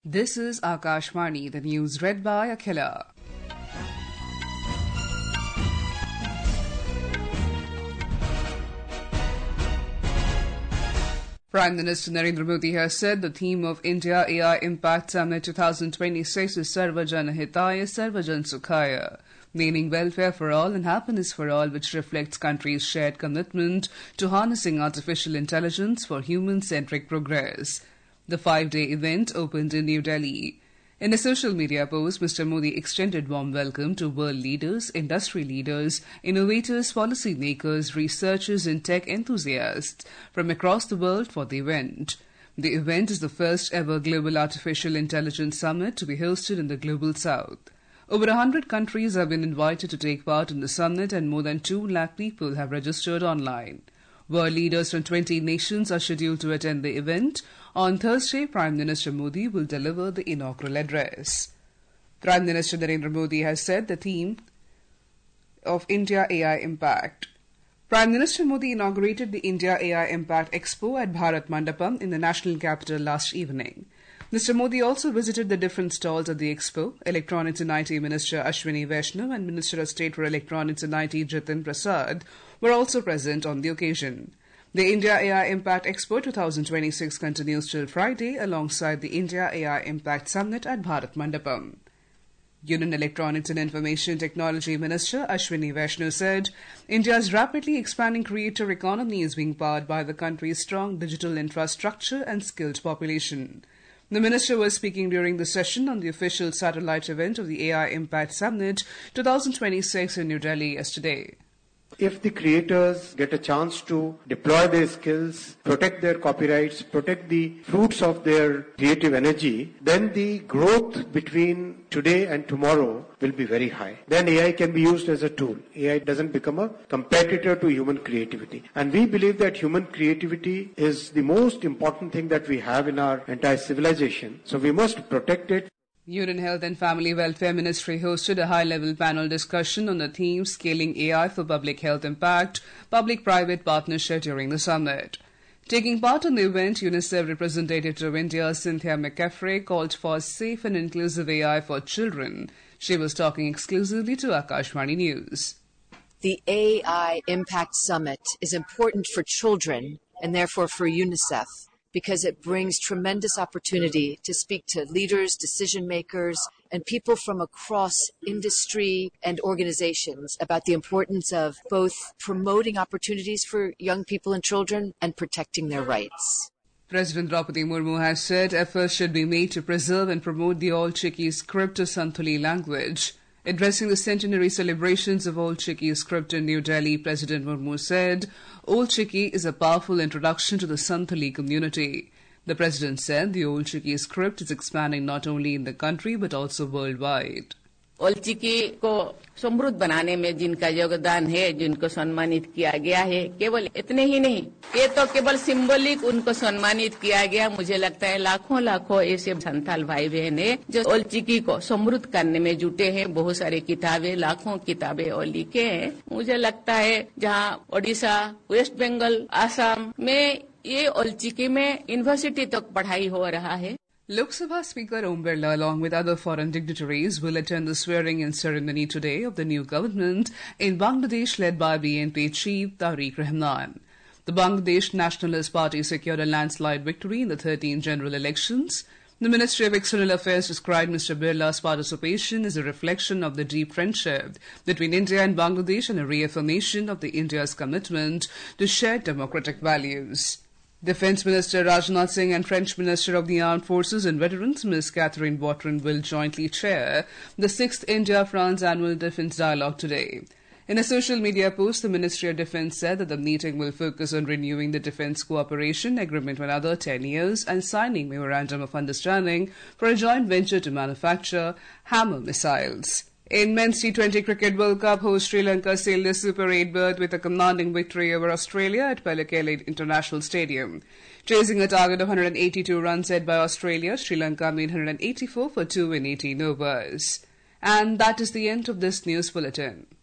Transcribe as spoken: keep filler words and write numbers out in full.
This is Akashvani, the news read by Akhila. Prime Minister Narendra Modi has said the theme of India A I Impact Summit twenty twenty-six is Sarvajan Hitaya Sarvajan Sukhaya, meaning welfare for all and happiness for all, which reflects country's shared commitment to harnessing artificial intelligence for human-centric progress. The five-day event opened in New Delhi. In a social media post, Mister Modi extended warm welcome to world leaders, industry leaders, innovators, policy makers, researchers and tech enthusiasts from across the world for the event. The event is the first ever Global Artificial Intelligence Summit to be hosted in the Global South. Over a hundred countries have been invited to take part in the summit and more than two lakh people have registered online. World leaders from twenty nations are scheduled to attend the event. On Thursday, Prime Minister Modi will deliver the inaugural address. Prime Minister Narendra Modi has said the theme of India A I Impact. Prime Minister Modi inaugurated the India A I Impact Expo at Bharat Mandapam in the national capital last evening. Mister Modi also visited the different stalls at the expo. Electronics and I T Minister Ashwini Vaishnaw and Minister of State for Electronics and I T Jitin Prasad were also present on the occasion. The India A I Impact Expo twenty twenty-six continues till Friday alongside the India A I Impact Summit at Bharat Mandapam. Union Electronics and Information Technology Minister Ashwini Vaishnaw said India's rapidly expanding creator economy is being powered by the country's strong digital infrastructure and skilled population. The minister was speaking during the session on the official satellite event of the A I Impact Summit twenty twenty-six in New Delhi yesterday. If the creators get a chance to deploy their skills, protect their copyrights, protect the fruits of their creative energy, then the growth between today and tomorrow will be very high. Then A I can be used as a tool. A I doesn't become a competitor to human creativity. And we believe that human creativity is the most important thing that we have in our entire civilization. So we must protect it. Union Health and Family Welfare Ministry hosted a high-level panel discussion on the theme Scaling A I for Public Health Impact, Public-Private Partnership during the summit. Taking part in the event, UNICEF representative to India, Cynthia McCaffrey, called for safe and inclusive A I for children. She was talking exclusively to Akashvani News. The A I Impact Summit is important for children and therefore for UNICEF, because it brings tremendous opportunity to speak to leaders, decision makers, and people from across industry and organizations about the importance of both promoting opportunities for young people and children and protecting their rights. President Draupadi Murmu has said efforts should be made to preserve and promote the Old Chiki script of Santhali language. Addressing the centenary celebrations of Old Chiki script in New Delhi, President Murmu said, Old Chiki is a powerful introduction to the Santhali community. The President said the Old Chiki script is expanding not only in the country but also worldwide. Ol Chiki को समृद्ध बनाने में जिनका योगदान है, जिनको सम्मानित किया गया है, केवल इतने ही नहीं, ये तो केवल सिंबलिक उनको सम्मानित किया गया। मुझे लगता है लाखों लाखों ऐसे संथाल भाई बहन है जो ओल्ड चिकी को समृद्ध करने में जुटे हैं। बहुत सारी किताबें, लाखों किताबें और लिखे हैं। मुझे लगता है जहाँ ओडिशा, वेस्ट बंगाल, आसाम में ये ओल्ड चिकी में यूनिवर्सिटी तक पढ़ाई हो रहा है। Lok Sabha Speaker Om Birla, along with other foreign dignitaries, will attend the swearing-in ceremony today of the new government in Bangladesh led by B N P chief Tariq Rahman. The Bangladesh Nationalist Party secured a landslide victory in the thirteenth general elections. The Ministry of External Affairs described Mister Birla's participation as a reflection of the deep friendship between India and Bangladesh and a reaffirmation of the India's commitment to shared democratic values. Defence Minister Rajnath Singh and French Minister of the Armed Forces and Veterans Miz Catherine Vautrin will jointly chair the sixth India-France Annual Defence Dialogue today. In a social media post, the Ministry of Defence said that the meeting will focus on renewing the defence cooperation agreement for another ten years and signing Memorandum of Understanding for a joint venture to manufacture Hammer missiles. In Men's T twenty Cricket World Cup, host Sri Lanka sailed a Super eight berth with a commanding victory over Australia at Pellekele International Stadium. Chasing a target of one hundred eighty-two runs set by Australia, Sri Lanka made one hundred eighty-four for two in eighteen overs. And that is the end of this news bulletin.